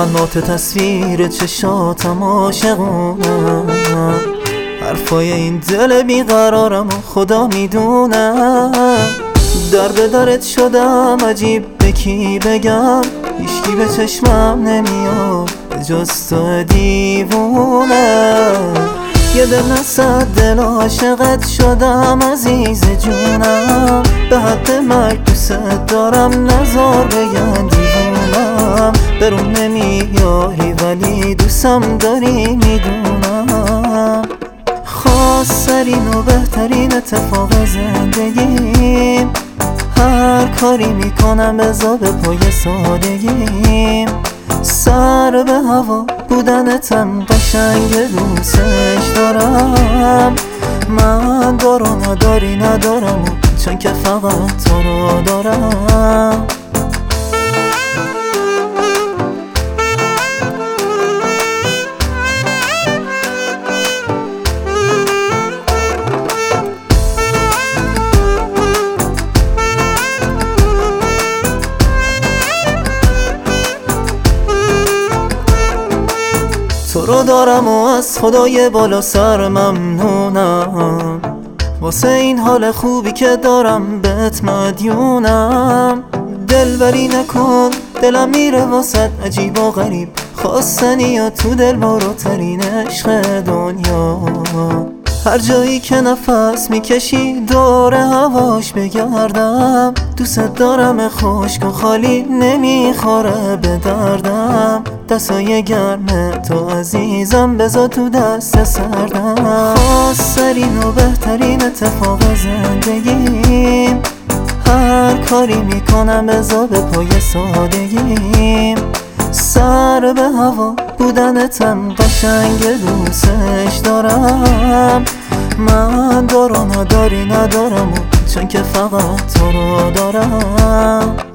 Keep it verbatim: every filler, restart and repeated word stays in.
کلمات تصویر چشاتم عاشقونم، حرفای این دل بیقرارم و خدا میدونم. در به درت شدم عجیب به کی بگم، هیچکی به چشمم نمیاد جز تو دیوونه. یه دل نصد دل عاشقت شدم عزیز جونم، به حد مرگ دوست دارم نزار بگن دیوونم. برون نمیاری ولی دوستم داری میدونم. خاصترین و بهترین اتفاق زندگیم، هر کاری میکنم بزا به پای سادگیم. سر به هوا بودنتم قشنگ دوستش دارم. من دار و نداری ندارم چون که فقط تو رو دارم. تو رو دارم و از خدای بالا سر ممنونم، واسه این حال خوبی که دارم بهت مدیونم. دلبری نکن دلم میره واسه عجیب و غریب، خواستنی یا تو دل باروترین عشق دنیا. هر جایی که نفس میکشی دور هواش بگردم، دوست دارم خشک و خالی نمیخوره به دردم. دستای گرم تو عزیزم بذار تو دست سردم. خاصترین و بهترین اتفاق زندگیم، هر کاری میکنم بذار به پای سادگیم. سر به هوا بودنتم قشنگ دوستش دارم. من دار و نداری ندارم چون که فقط تو رو دارم.